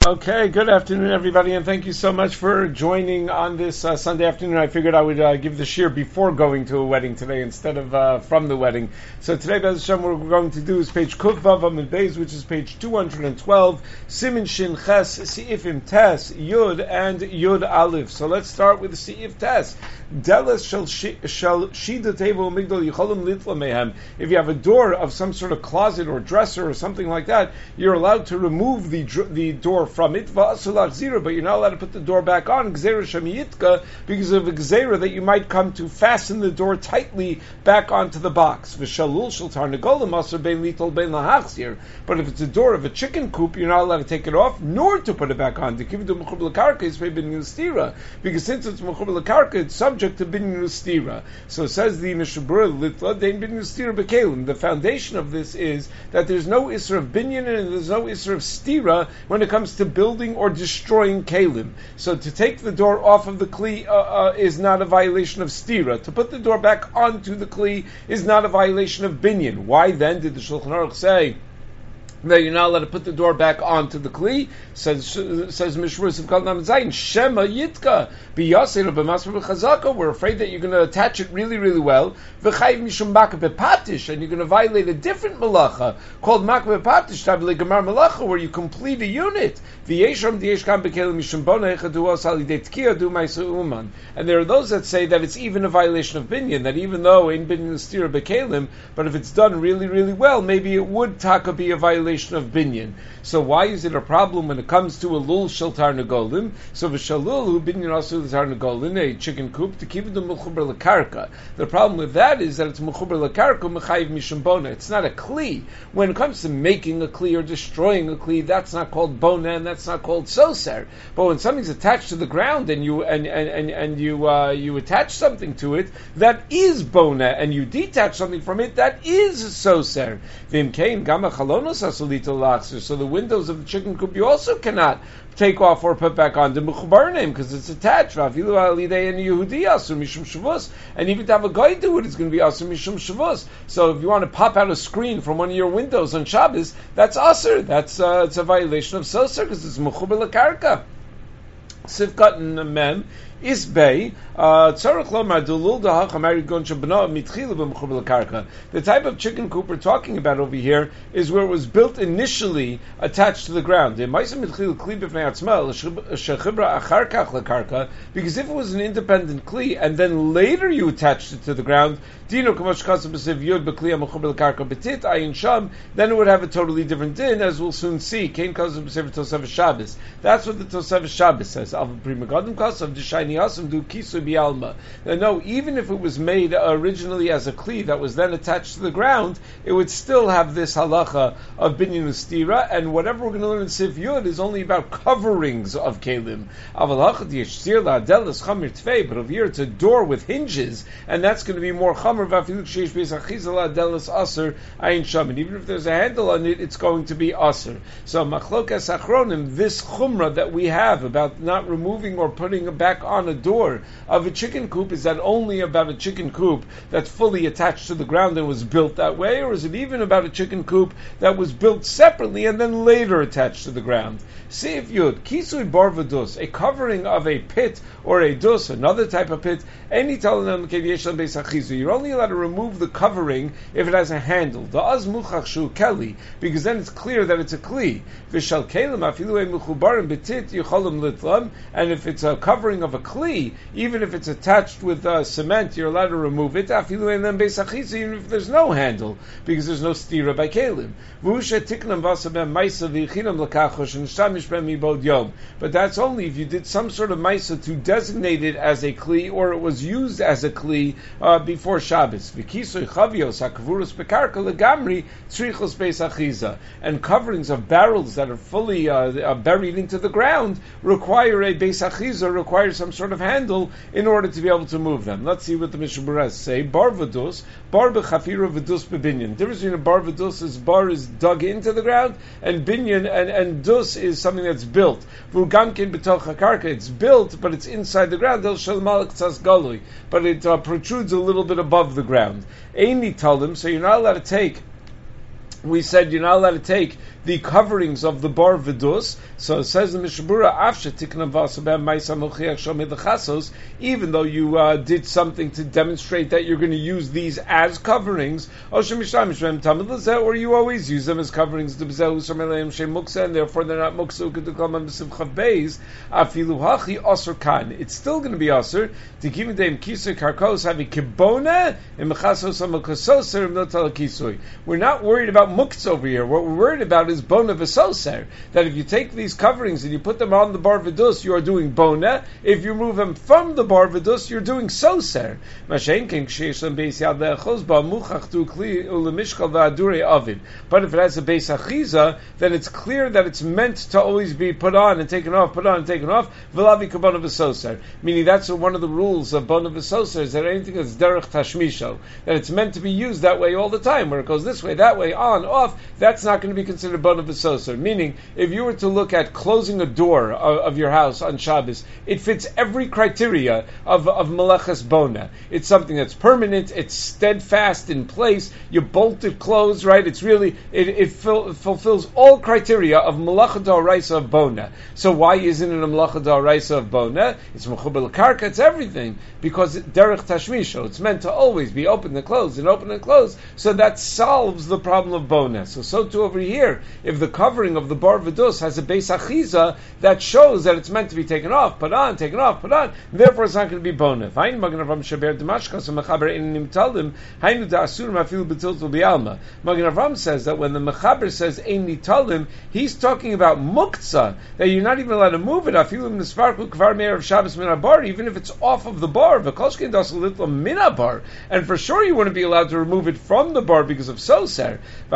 Okay, good afternoon, everybody, and thank you so much for joining on this Sunday afternoon. I figured I would give the shir before going to a wedding today instead of from the wedding. So today, Bez Hashem, what we're going to do is page Kuf Vav Amud Beis, which is page 212, Simin Shin Ches, Si'ifim Tes, Yud, and Yud Aleph. So let's start with the Si'if Tes. Deles shel shida table migdal yicholim litla mehem. If you have a door of some sort of closet or dresser or something like that, you're allowed to remove the door from it, but you're not allowed to put the door back on, because of a gzera that you might come to fasten the door tightly back onto the box. But if it's a door of a chicken coop, you're not allowed to take it off, nor to put it back on. Because since it's mechubel lekarka, it's subject to binyan ustira. So says the Mishabura Litla, dein binyan ustira bekalim. The foundation of this is that there's no isser of binyan and there's no isser of stira when it comes to building or destroying kalim. So to take the door off of the kli is not a violation of stira. To put the door back onto the kli is not a violation of binyan. Why then did the Shulchan Aruch say that you're not allowed to put the door back onto the kli? Says Mishmur Sivkal Nam Zayin, Shema Yitka, B'yasir B'masr B'chazaka. We're afraid that you're going to attach it really, really well. V'chayiv Mishum Maka B'patish, and you're going to violate a different malacha called Maka B'patish, Tabli Gemar Malacha, where you complete a unit. V'yeshram D'yeshkam B'kelim Mishum Bona Echadu Os Halidei Tkiya Du Ma'isa Uman. And there are those that say that it's even a violation of binyan, that even though in binyan stira b'kelim, but if it's done really, really well, maybe it would taka be a violation of binyan. So why is it a problem when it comes to a lul shel tarnagolim? So v'shalul hu binyan asu tarnagolin, a chicken coop, to keep it to mechuber lekarka. The problem with that is that it's mechuber lekarka mechayiv mishum bona. It's not a kli. When it comes to making a kli or destroying a kli, that's not called bona and that's not called soser. But when something's attached to the ground and you attach something to it, that is bona, and you detach something from it, that is soser. V'imkein gama chalonos asulita lachser. So the windows of the chicken coop you also cannot take off or put back on the mechubarnim because it's attached. And even to have a guy do it, it's going to be asur mishum shavus. So if you want to pop out a screen from one of your windows on Shabbos, that's asur. That's it's a violation of soser because it's mechubar lekarka. Sifkat and mem. The type of chicken coop we're talking about over here is where it was built initially attached to the ground. Because if it was an independent kli and then later you attached it to the ground, then it would have a totally different din, as we'll soon see. That's what the Tosefes Shabbos says. No, even if it was made originally as a kli that was then attached to the ground, it would still have this halacha of binyan ustira, and whatever we're going to learn in Sif Yud is only about coverings of kelim. But over here it's a door with hinges, and that's going to be more chamer. And even if there's a handle on it, it's going to be asur. So machlokas achronim, this chumrah that we have about not removing or putting back on a door of a chicken coop, is that only about a chicken coop that's fully attached to the ground and was built that way, or is it even about a chicken coop that was built separately and then later attached to the ground? Sif Yud, Kisui Bar V'dus, a covering of a pit or a dus, another type of pit, any talanam k'yeshel beis achizu. You're only allowed to remove the covering if it has a handle. The az muchach shu keli, because then it's clear that it's a kli. V'shal kelim afilu mechubarim betit yicholim litlam, and if it's a covering of a kli, even if it's attached with cement, you're allowed to remove it. Afilu and beis achizu, even if there's no handle, because there's no stira by kelim. V'usha tiknam vasabem ma'isa v'yichinam l'kachosh and shtamish b'em mibod yom. But that's only if you did some sort of ma'isa to designate it as a kli, or it was used as a kli before Shabbos. V'kisoy chavios hakavurus bekarka legamri tzrichos beis achiza. And coverings of barrels that are fully buried into the ground require a beis achiza, require some sort of handle in order to be able to move them. Let's see what the Mishabura say. Bar v'dus, bar b'chafira v'dus b'binyan. The difference between a bar v'dus is bar is dug into the ground, and binyan and dus is something that's built. V'ugamkin b'toch hakarka, it's built, but it's inside the ground. But it protrudes a little bit above the ground. Eini talim, so you're not allowed to take. We said you're not allowed to take the coverings of the bar vidus. So it says the Mishabura, Afshe tikna vasabem ma'isa mochiach shomid lechasos, even though you did something to demonstrate that you're going to use these as coverings, or you always use them as coverings, and therefore they're not muksa. It's still going to be asur to give them kisui karkos having kibona and mechasos amakososer notal kisui. We're not worried about muktzah over here. What we're worried about is bona v'soser. That if you take these coverings and you put them on the bar vidus, you are doing bona. If you remove them from the bar vidus, you're doing soser. But if it has a beis achiza, then it's clear that it's meant to always be put on and taken off, put on and taken off. Meaning that's one of the rules of bona v'soser, is that anything that's derech tashmisho, that it's meant to be used that way all the time, where it goes this way, that way, on, off, that's not going to be considered bona v'soser. Meaning, if you were to look at closing a door of your house on Shabbos, it fits every criteria of melechas bona. It's something that's permanent, it's steadfast in place, you bolt it closed, right? It's really, it fulfills all criteria of melacha d'oraisa of bona. So why isn't it a melacha d'oraisa of bona? It's mechubel karka, it's everything, because derech tashmisho, it's meant to always be open and closed and open and closed, so that solves the problem of bona. So too over here, if the covering of the bar vidus has a beis achiza, that shows that it's meant to be taken off, put on, taken off, put on, therefore it's not going to be bona. Magen Avraham says that when the mechaber says ein nitalim, he's talking about muktzah, that you're not even allowed to move it, even if it's off of the bar, and for sure you wouldn't be allowed to remove it from the bar because of soser.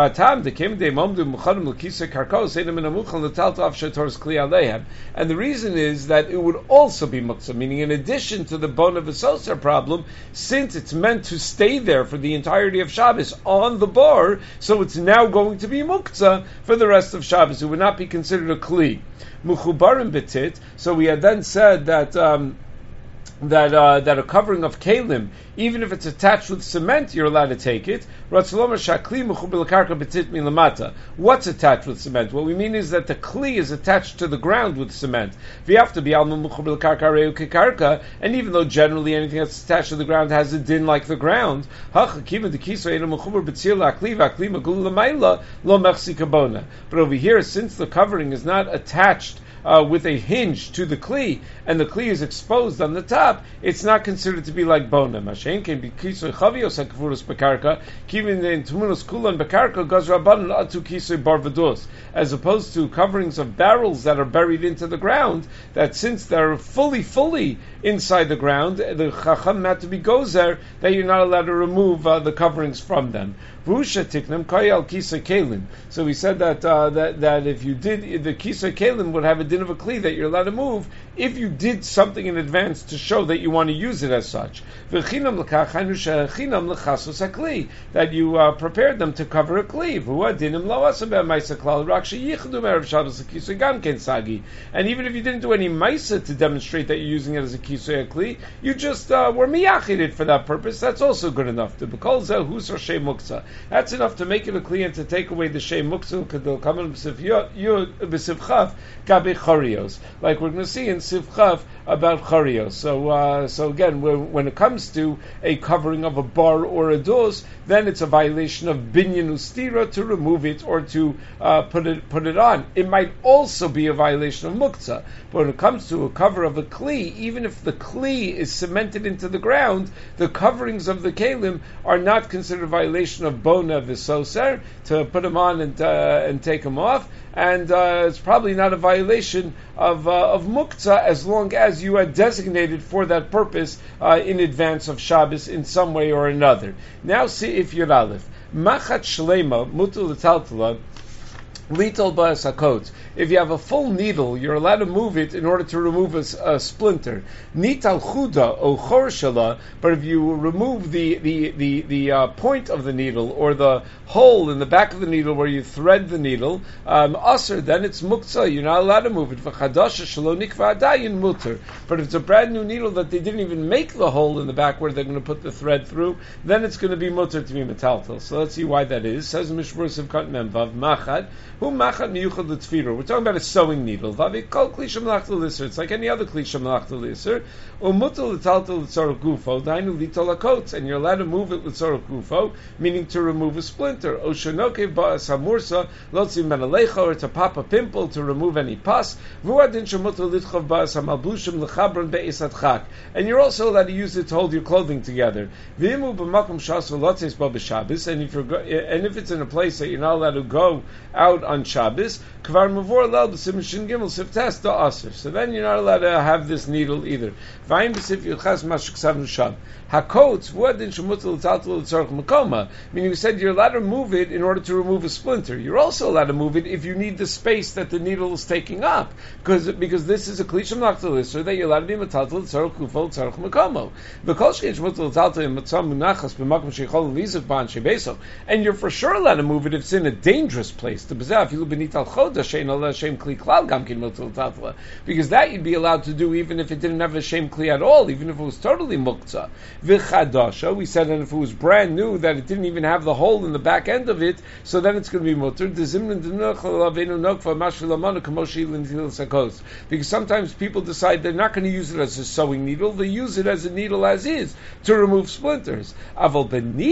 And the reason is that it would also be muktzah, meaning in addition to the bone of a soser problem, since it's meant to stay there for the entirety of Shabbos on the bar, so it's now going to be muktzah for the rest of Shabbos. It would not be considered a kli. Muchubarim betit. So we had then said that that a covering of kalim, even if it's attached with cement, you're allowed to take it. What's attached with cement? What we mean is that the kli is attached to the ground with cement. And even though generally anything that's attached to the ground has a din like the ground, but over here, since the covering is not attached with a hinge to the kli, and the kli is exposed on the top, it's not considered to be like bona. Mashen can be kisoy chavios hakavurus bekarka, kivin in tumunos kulan bekarka gazraban atu kisoy barvados, as opposed to coverings of barrels that are buried into the ground, that since they're fully inside the ground, the chacham had to be gozer, that you're not allowed to remove the coverings from them. So we said that that if you did, the kisei kelim would have a din of a kli that you're allowed to move if you did something in advance to show that you want to use it as such. That you prepared them to cover a kli. And even if you didn't do any maisa to demonstrate that you're using it as a kisei kli, you just were miyachid for that purpose. That's also good enough. That's enough to make it a kli and to take away the shem muktzah kadil kamen b'sivchav gabe charios, like we're going to see in sivchav about charios. So again, when it comes to a covering of a bar or a dos, then it's a violation of binyan ustira to remove it or to put it on. It might also be a violation of muktzah, but when it comes to a cover of a kli, even if the kli is cemented into the ground, the coverings of the kelim are not considered a violation of bona v'soser to put them on and take them off, and it's probably not a violation of muktzah as long as you are designated for that purpose in advance of Shabbos in some way or another. Now see if you're aleph. Machat shlema mutul l'taltala little ba'asakot. If you have a full needle, you're allowed to move it in order to remove a splinter. Nital chuda o chorshala, but if you remove the point of the needle or the hole in the back of the needle where you thread the needle, aser, then it's muktzah. You're not allowed to move it. V'chadasha shelo nikva adayin muter. But if it's a brand new needle that they didn't even make the hole in the back where they're going to put the thread through, then it's going to be muter to be metaltal. So let's see why that is. Says Mishmur Sivkat Memvav Machad. Hu machat miyuchad l'tfira. We're talking about a sewing needle. Vavi kol kli shemalachta l'isser. It's like any other kli shemalachta l'isser. Umutal l'talta l'tzorach gufo. Dainu litol hakotz. And you're allowed to move it l'tzorach gufo, meaning to remove a splinter. O shenokev ba'as hamursa, lotzim ben alecha, or to pop a pimple, to remove any pus. V'uadin shemutal litchav ba'as hamalbushim l'chabron be'is adchak. And you're also allowed to use it to hold your clothing together. V'imu b'makom shas v'lotzes ba b'Shabbos. And if it's in a place that you're not allowed to go out on Shabbos, kvar mavor lel b'sim shin gimel siftes da aser. So then you're not allowed to have this needle either. V'ayim b'sif yuchas mashuksav nusham. Hakot v'uadin shemutal l'taltal l'tzorach makoma. Meaning you said you're allowed to move it in order to remove a splinter. You're also allowed to move it if you need the space that the needle is taking up, because this is a klisham l'achtalis, or that you're allowed to be metaltal l'tzorach kufo l'tzorach makomo. V'kol she'esh mutal l'taltal l'matzam munachas b'makom she'chol l'lizav b'an she'beso. And you're for sure allowed to move it if it's in a dangerous place. Because that you'd be allowed to do even if it didn't have a shem kli at all, even if it was totally muktzah. V'chadasha, we said, and if it was brand new, that it didn't even have the hole in the back end of it, so then it's going to be mutter. Because sometimes people decide they're not going to use it as a sewing needle, they use it as a needle as is, to remove splinters. But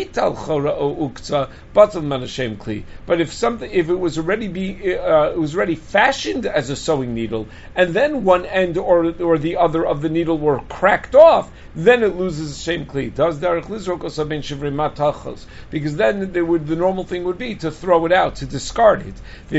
if it was already fashioned as a sewing needle, and then one end or the other of the needle were cracked off, then it loses shem kli. Because then the normal thing would be to throw it out, to discard it.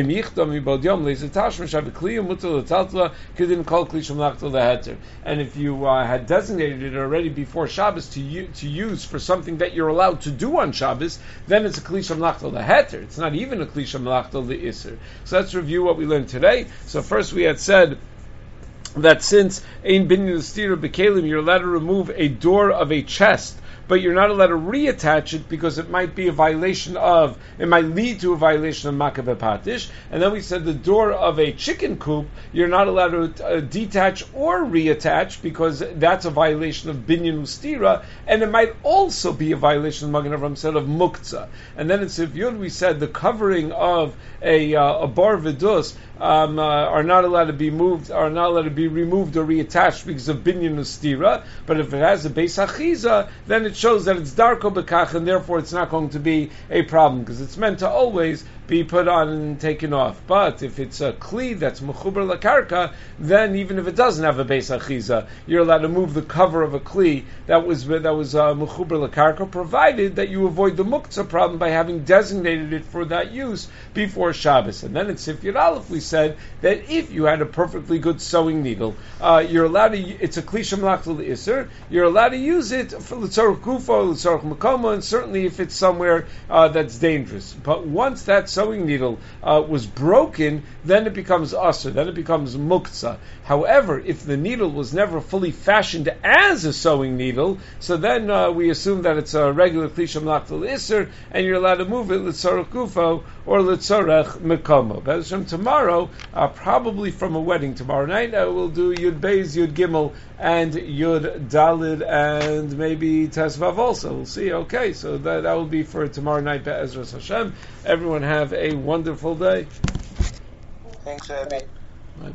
And if you had designated it already before Shabbos to use for something that you're allowed to do on Shabbos, then it's a kli shamlachta leheter. It's not even a kli shamlachta leisser. So let's review what we learned today. So first we had said that since ein binyan l'stira b'kelim, you're allowed to remove a door of a chest, but you're not allowed to reattach it because it might be it might lead to a violation of Makeh Patish. And then we said the door of a chicken coop, you're not allowed to detach or reattach because that's a violation of Binyan Ustira, and it might also be a violation of Magen Avraham said of Muktzah. And then in Sif Yud we said the covering of a bar vidus are not allowed to be removed or reattached because of Binyan Ustira, but if it has a Beis Achiza, then it shows that it's darko bekach, and therefore it's not going to be a problem because it's meant to always be put on and taken off. But if it's a kli that's mechuber lakarka, then even if it doesn't have a beis achiza, you're allowed to move the cover of a kli that was mechuber lakarka, provided that you avoid the muktzah problem by having designated it for that use before Shabbos. And then in Sif Yud Aleph we said that if you had a perfectly good sewing needle, you're allowed to. It's a kli shemlachta l'isser. You're allowed to use it for l'tzorach gufo, l'tzorach makomo, and certainly if it's somewhere that's dangerous. But once that sewing needle was broken, then it becomes asr, then it becomes muktzah. However, if the needle was never fully fashioned as a sewing needle, so then we assume that it's a regular kli shemlachta l'isser, and you're allowed to move it l'tzorach gufo or l'tzorach makomo. But tomorrow, probably from a wedding tomorrow night, we'll do Yud Beis, Yud Gimel, and Yud Dalid, and maybe Tesvav also. We'll see. Okay, so that will be for tomorrow night. Be'ezras Hashem. Everyone have a wonderful day. Thanks, Abby.